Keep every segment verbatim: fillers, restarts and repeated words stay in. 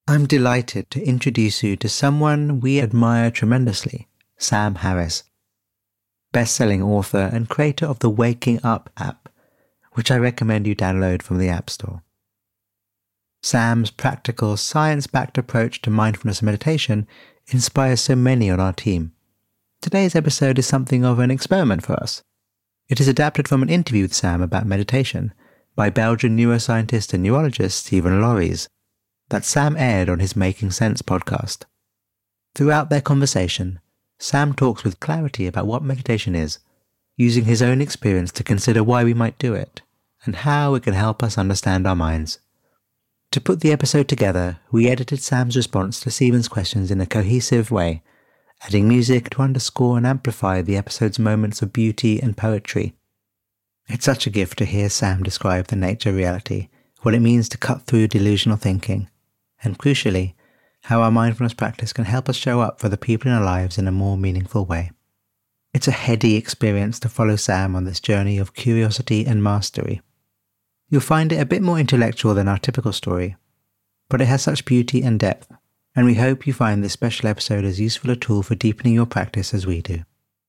I'm delighted to introduce you to someone we admire tremendously, Sam Harris, best-selling author and creator of the Waking Up app, which I recommend you download from the App Store. Sam's practical, science-backed approach to mindfulness and meditation inspires so many on our team. Today's episode is something of an experiment for us. It is adapted from an interview with Sam about meditation by Belgian neuroscientist and neurologist Stephen Lauries that Sam aired on his Making Sense podcast. Throughout their conversation, Sam talks with clarity about what meditation is, using his own experience to consider why we might do it, and how it can help us understand our minds. To put the episode together, we edited Sam's response to Stephen's questions in a cohesive way, adding music to underscore and amplify the episode's moments of beauty and poetry. It's such a gift to hear Sam describe the nature of reality, what it means to cut through delusional thinking, and crucially, how our mindfulness practice can help us show up for the people in our lives in a more meaningful way. It's a heady experience to follow Sam on this journey of curiosity and mastery. You'll find it a bit more intellectual than our typical story, but it has such beauty and depth, and we hope you find this special episode as useful a tool for deepening your practice as we do.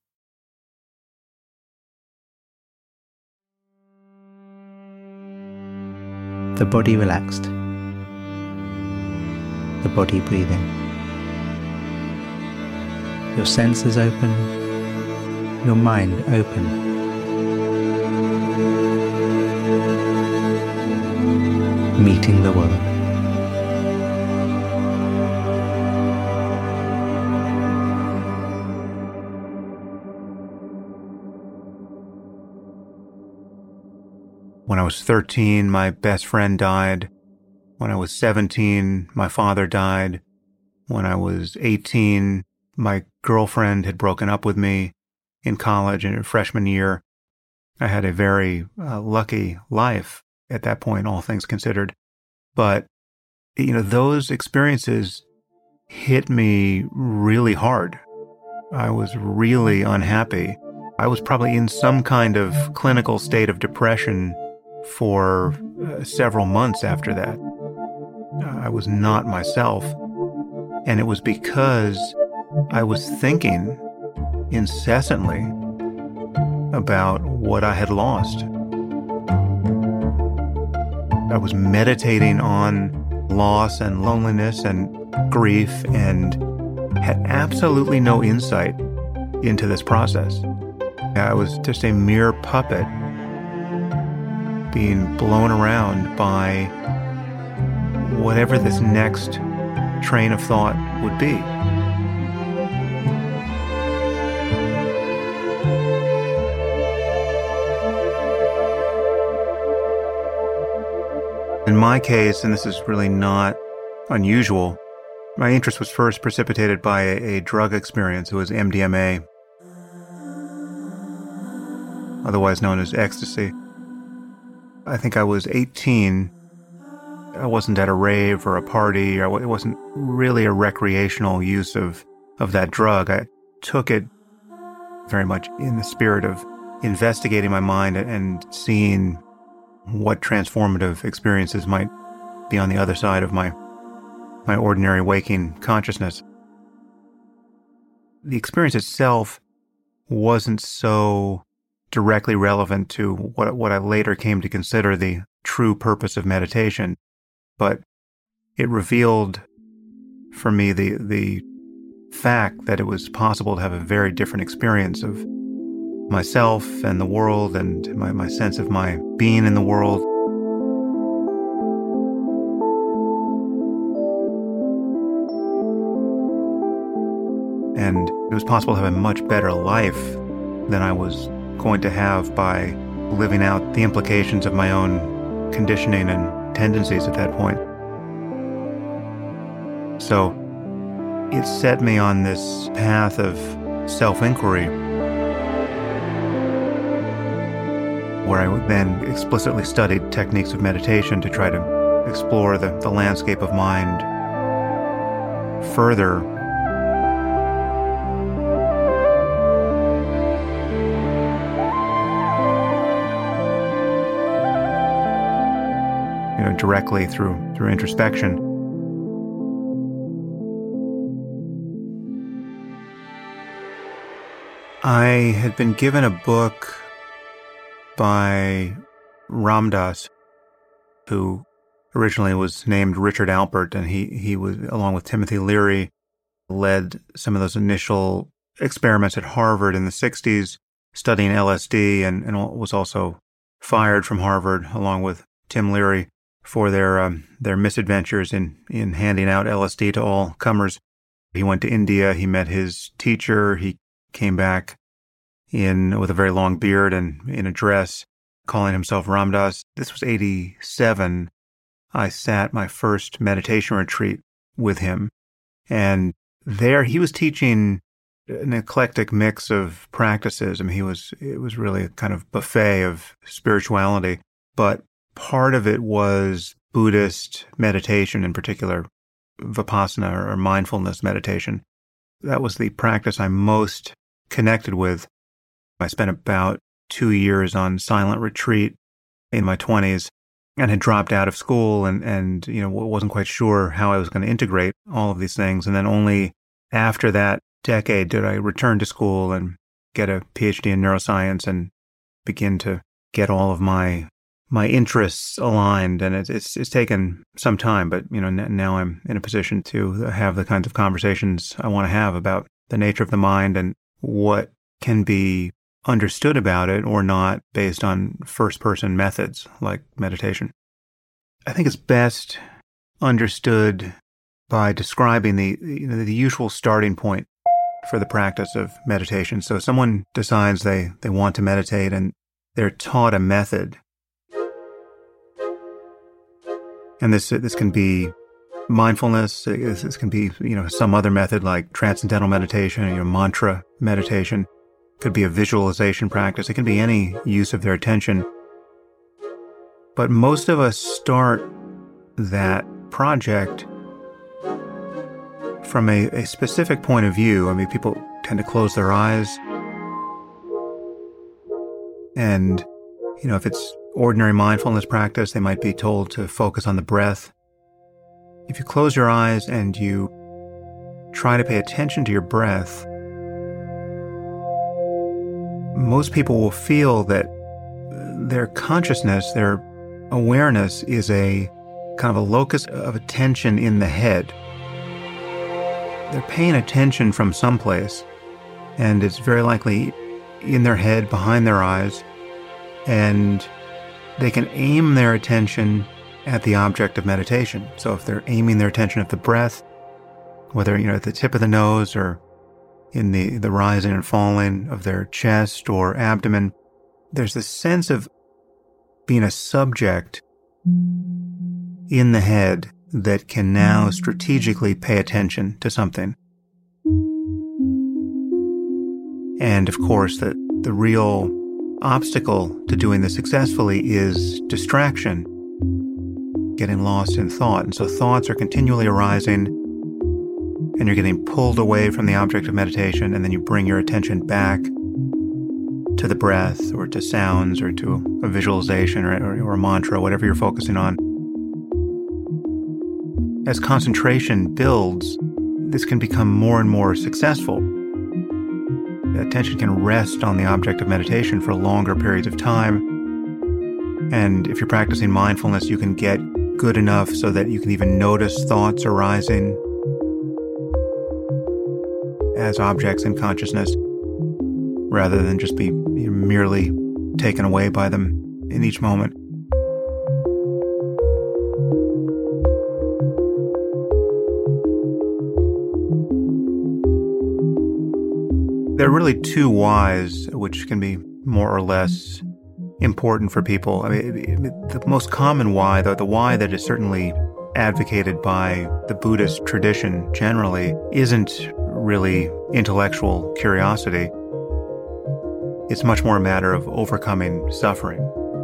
The body relaxed. The body breathing. Your senses open. Your mind open. Meeting the world. When I was thirteen, my best friend died. When I was seventeen, my father died. When I was eighteen, my girlfriend had broken up with me in college in freshman year. I had a very uh, lucky life at that point, all things considered. But, you know, those experiences hit me really hard. I was really unhappy. I was probably in some kind of clinical state of depression for uh, several months after that. I was not myself, and it was because I was thinking incessantly about what I had lost. I was meditating on loss and loneliness and grief and had absolutely no insight into this process. I was just a mere puppet being blown around by whatever this next train of thought would be. In my case, and this is really not unusual, my interest was first precipitated by a, a drug experience. It was M D M A, otherwise known as ecstasy. I think I was eighteen. I wasn't at a rave or a party. Or it wasn't really a recreational use of, of that drug. I took it very much in the spirit of investigating my mind and seeing what transformative experiences might be on the other side of my, my ordinary waking consciousness. The experience itself wasn't so directly relevant to what, what I later came to consider the true purpose of meditation. But it revealed for me the the fact that it was possible to have a very different experience of myself and the world and my, my sense of my being in the world. And it was possible to have a much better life than I was going to have by living out the implications of my own conditioning and tendencies at that point. So it set me on this path of self-inquiry where I then explicitly studied techniques of meditation to try to explore the, the landscape of mind further. You know, directly through through introspection. I had been given a book by Ram Dass, who originally was named Richard Alpert, and he, he was, along with Timothy Leary, led some of those initial experiments at Harvard in the sixties, studying L S D, and, and was also fired from Harvard, along with Tim Leary, for their um, their misadventures in, in handing out L S D to all comers. He went to India, he met his teacher, he came back in with a very long beard and in a dress, calling himself Ram Dass. This was eighty-seven. I sat my first meditation retreat with him, and there he was teaching an eclectic mix of practices. I mean, he was, it was really a kind of buffet of spirituality, but part of it was Buddhist meditation, in particular, Vipassana or mindfulness meditation. That was the practice I'm most connected with. I spent about two years on silent retreat in my twenties and had dropped out of school and, and, you know, wasn't quite sure how I was going to integrate all of these things. And then only after that decade did I return to school and get a P H D in neuroscience and begin to get all of my my interests aligned. And it's it's, it's taken some time, but, you know, n- now I'm in a position to have the kinds of conversations I want to have about the nature of the mind and what can be understood about it or not based on first-person methods like meditation. I think it's best understood by describing the, you know, the usual starting point for the practice of meditation. So someone decides they, they want to meditate and they're taught a method. And this this can be mindfulness, this, this can be, you know, some other method like transcendental meditation, you know, mantra meditation. Could be a visualization practice. It can be any use of their attention. But most of us start that project from a, a specific point of view. I mean, people tend to close their eyes. And, you know, if it's ordinary mindfulness practice, they might be told to focus on the breath. If you close your eyes and you try to pay attention to your breath, most people will feel that their consciousness, their awareness is a kind of a locus of attention in the head. They're paying attention from someplace, and it's very likely in their head, behind their eyes, and they can aim their attention at the object of meditation. So if they're aiming their attention at the breath, whether, you know, at the tip of the nose or in the, the rising and falling of their chest or abdomen, there's this sense of being a subject in the head that can now strategically pay attention to something. And of course, the, the real obstacle to doing this successfully is distraction, getting lost in thought. And so thoughts are continually arising, and you're getting pulled away from the object of meditation, and then you bring your attention back to the breath or to sounds or to a visualization or, or, or a mantra, whatever you're focusing on. As concentration builds, this can become more and more successful. Attention can rest on the object of meditation for longer periods of time. And if you're practicing mindfulness, you can get good enough so that you can even notice thoughts arising as objects in consciousness, rather than just be merely taken away by them in each moment. There are really two whys which can be more or less important for people. I mean, the most common why, though, the why that is certainly advocated by the Buddhist tradition generally, isn't really intellectual curiosity. It's much more a matter of overcoming suffering.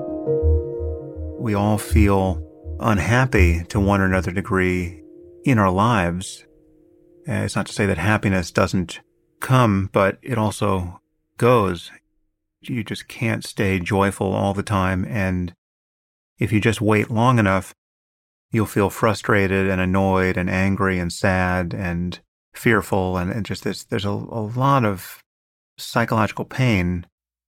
We all feel unhappy to one or another degree in our lives. Uh, it's not to say that happiness doesn't come, but it also goes. You just can't stay joyful all the time, and if you just wait long enough, you'll feel frustrated and annoyed and angry and sad and fearful, and, and just there's, there's a, a lot of psychological pain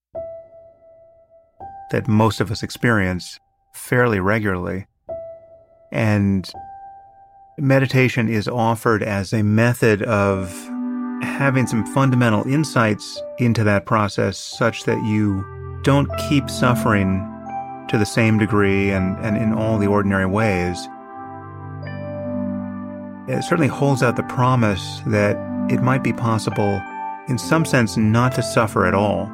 that most of us experience fairly regularly. And meditation is offered as a method of having some fundamental insights into that process such that you don't keep suffering to the same degree and, and in all the ordinary ways. It certainly holds out the promise that it might be possible, in some sense, not to suffer at all,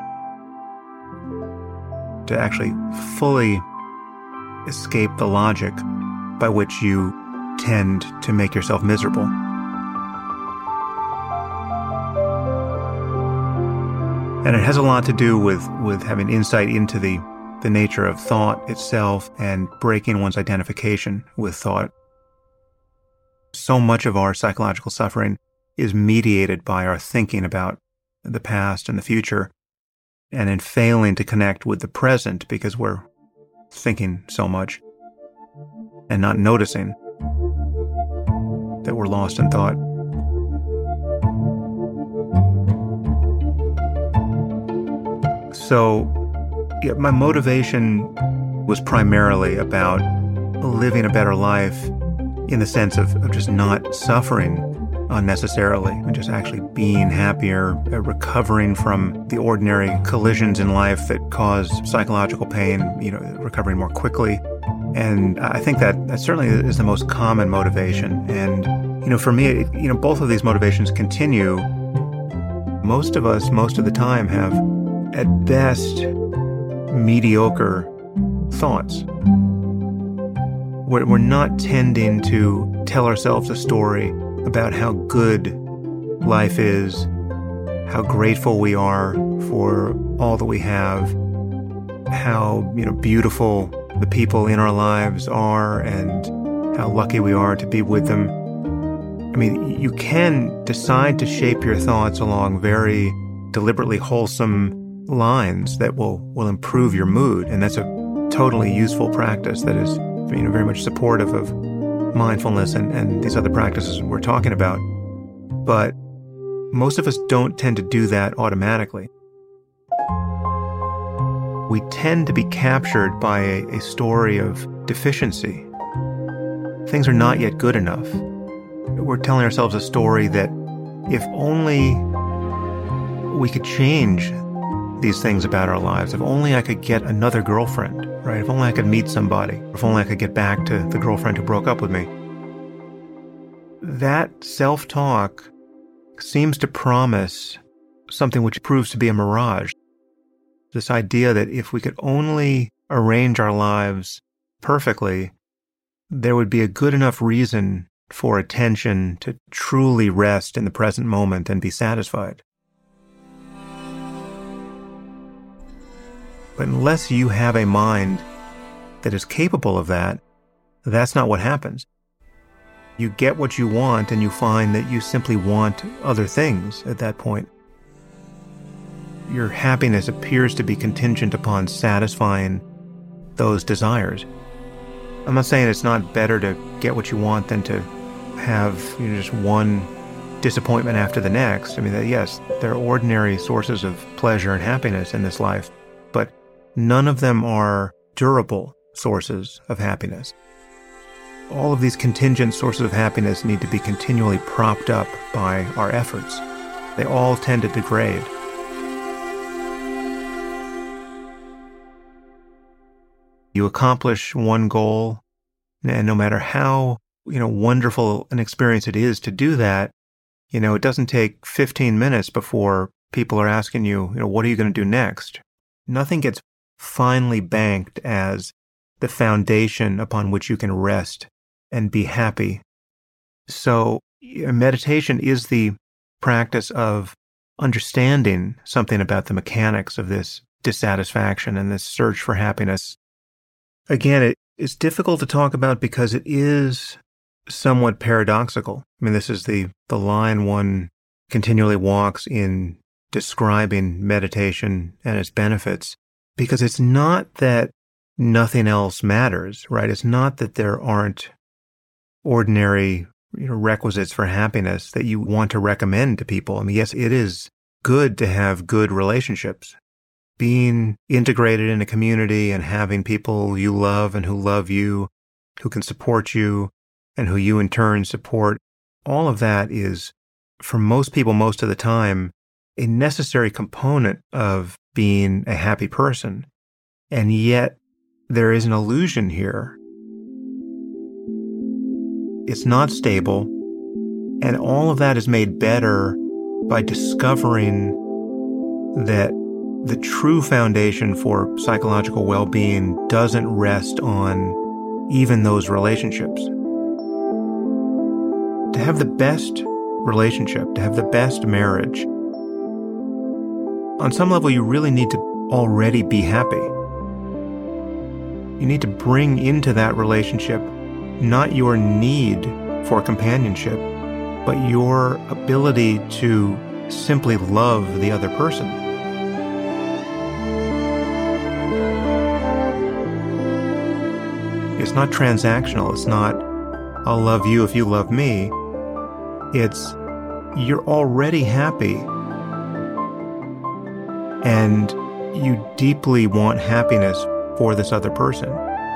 to actually fully escape the logic by which you tend to make yourself miserable. And it has a lot to do with, with having insight into the, the nature of thought itself and breaking one's identification with thought. So much of our psychological suffering is mediated by our thinking about the past and the future, and in failing to connect with the present because we're thinking so much and not noticing that we're lost in thought. So, yeah, my motivation was primarily about living a better life in the sense of, of just not suffering unnecessarily, and just actually being happier, uh, recovering from the ordinary collisions in life that cause psychological pain, you know, recovering more quickly. And I think that that certainly is the most common motivation. And, you know, for me, it, you know, both of these motivations continue. Most of us, most of the time, have, at best, mediocre thoughts. We're, we're not tending to tell ourselves a story about how good life is, how grateful we are for all that we have, how, you know, beautiful the people in our lives are, and how lucky we are to be with them. I mean, you can decide to shape your thoughts along very deliberately wholesome lines that will, will improve your mood, and that's a totally useful practice that is, you know, very much supportive of mindfulness and, and these other practices we're talking about. But most of us don't tend to do that automatically. We tend to be captured by a, a story of deficiency. Things are not yet good enough. We're telling ourselves a story that if only we could change these things about our lives, if only I could get another girlfriend, right? If only I could meet somebody, if only I could get back to the girlfriend who broke up with me. That self-talk seems to promise something which proves to be a mirage. This idea that if we could only arrange our lives perfectly, there would be a good enough reason for attention to truly rest in the present moment and be satisfied. But unless you have a mind that is capable of that, that's not what happens. You get what you want, and you find that you simply want other things at that point. Your happiness appears to be contingent upon satisfying those desires. I'm not saying it's not better to get what you want than to have, you know, just one disappointment after the next. I mean, that, yes, there are ordinary sources of pleasure and happiness in this life, but none of them are durable sources of happiness. All of these contingent sources of happiness need to be continually propped up by our efforts. They all tend to degrade. You accomplish one goal, and no matter how, you know, wonderful an experience it is to do that, you know, it doesn't take fifteen minutes before people are asking you, you know, what are you going to do next? Nothing gets finely banked as the foundation upon which you can rest and be happy. So meditation is the practice of understanding something about the mechanics of this dissatisfaction and this search for happiness. Again, it is difficult to talk about because it is somewhat paradoxical. I mean, this is the, the line one continually walks in describing meditation and its benefits, because it's not that nothing else matters, right? It's not that there aren't ordinary, you know, requisites for happiness that you want to recommend to people. I mean, yes, it is good to have good relationships. Being integrated in a community and having people you love and who love you, who can support you, and who you in turn support, all of that is, for most people most of the time, a necessary component of being a happy person. And yet, there is an illusion here. It's not stable, and all of that is made better by discovering that the true foundation for psychological well-being doesn't rest on even those relationships. To have the best relationship, to have the best marriage, on some level you really need to already be happy. You need to bring into that relationship not your need for companionship, but your ability to simply love the other person. It's not transactional. It's not, I'll love you if you love me. It's, you're already happy, and you deeply want happiness for this other person.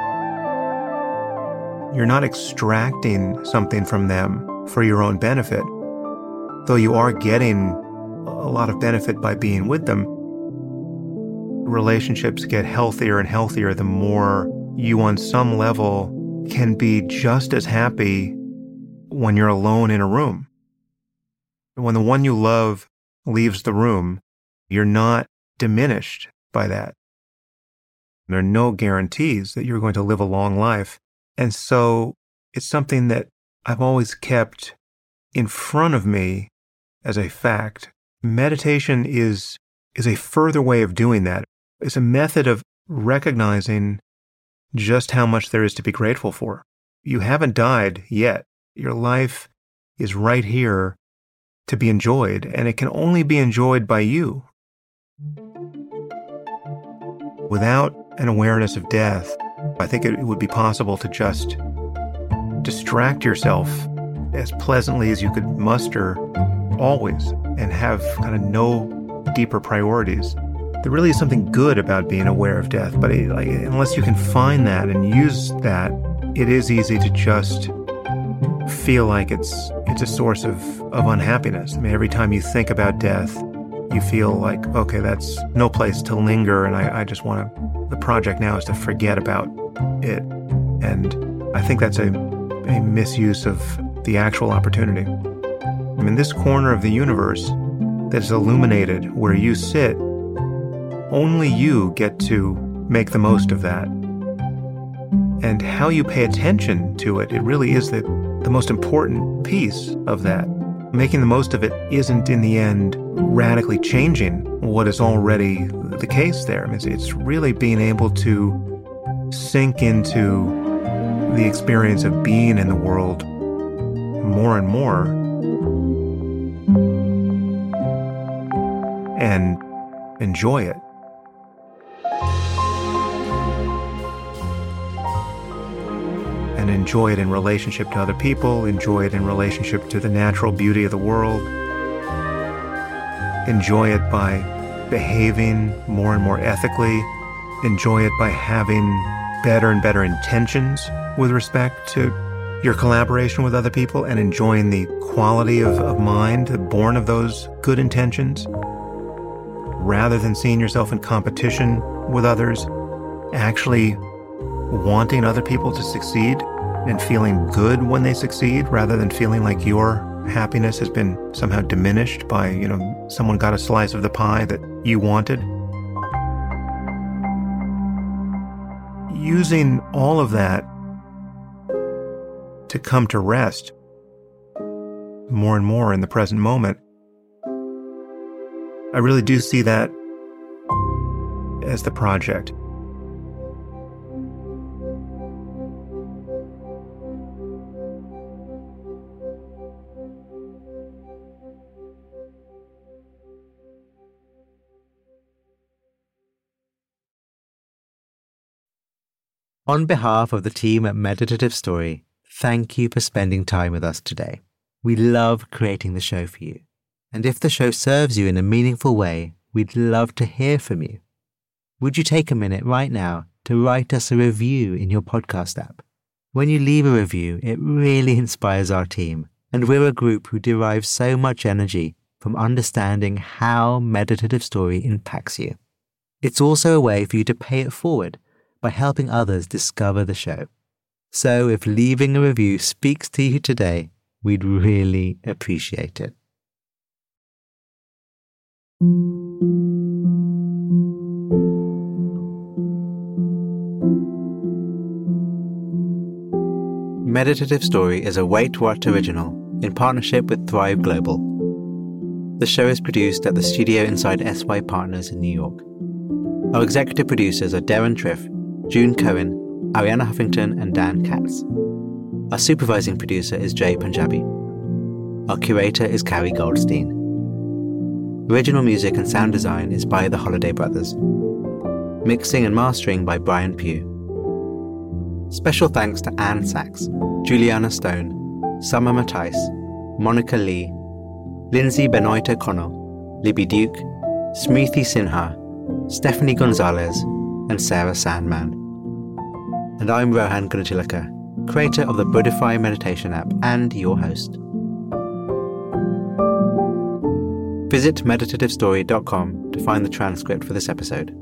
You're not extracting something from them for your own benefit, though you are getting a lot of benefit by being with them. Relationships get healthier and healthier the more you, on some level, can be just as happy when you're alone in a room. When the one you love leaves the room, you're not diminished by that. There are no guarantees that you're going to live a long life. And so it's something that I've always kept in front of me as a fact. Meditation is, is a further way of doing that. It's a method of recognizing just how much there is to be grateful for. You haven't died yet. Your life is right here to be enjoyed, and it can only be enjoyed by you. Without an awareness of death, I think it would be possible to just distract yourself as pleasantly as you could muster always and have kind of no deeper priorities. There really is something good about being aware of death, but it, like, unless you can find that and use that, it is easy to just feel like it's it's a source of, of unhappiness. I mean, every time you think about death, you feel like, okay, that's no place to linger, and I, I just want to, the project now is to forget about it. And I think that's a, a misuse of the actual opportunity. I mean, this corner of the universe that's illuminated where you sit, only you get to make the most of that. And how you pay attention to it, it really is the, the most important piece of that. Making the most of it isn't, in the end, radically changing what is already the case there. I mean, it's, it's really being able to sink into the experience of being in the world more and more, and enjoy it. And enjoy it in relationship to other people, enjoy it in relationship to the natural beauty of the world, enjoy it by behaving more and more ethically, enjoy it by having better and better intentions with respect to your collaboration with other people, and enjoying the quality of, of mind born of those good intentions, rather than seeing yourself in competition with others, actually wanting other people to succeed and feeling good when they succeed, rather than feeling like your happiness has been somehow diminished by, you know, someone got a slice of the pie that you wanted. Using all of that to come to rest more and more in the present moment, I really do see that as the project. On behalf of the team at Meditative Story, thank you for spending time with us today. We love creating the show for you. And if the show serves you in a meaningful way, we'd love to hear from you. Would you take a minute right now to write us a review in your podcast app? When you leave a review, it really inspires our team, and we're a group who derives so much energy from understanding how Meditative Story impacts you. It's also a way for you to pay it forward by helping others discover the show. So if leaving a review speaks to you today, we'd really appreciate it. Meditative Story is a Wait What original in partnership with Thrive Global. The show is produced at the studio inside S Y Partners in New York. Our executive producers are Darren Triff, June Cohen, Ariana Huffington, and Dan Katz. Our supervising producer is Jay Punjabi. Our curator is Carrie Goldstein. Original music and sound design is by the Holiday Brothers. Mixing and mastering by Brian Pugh. Special thanks to Anne Sachs, Juliana Stone, Summer Matthijs, Monica Lee, Lindsay Benoit O'Connell, Libby Duke, Smriti Sinha, Stephanie Gonzalez, and Sarah Sandman. And I'm Rohan Gunatilaka, creator of the Buddhify meditation app and your host. Visit meditative story dot com to find the transcript for this episode.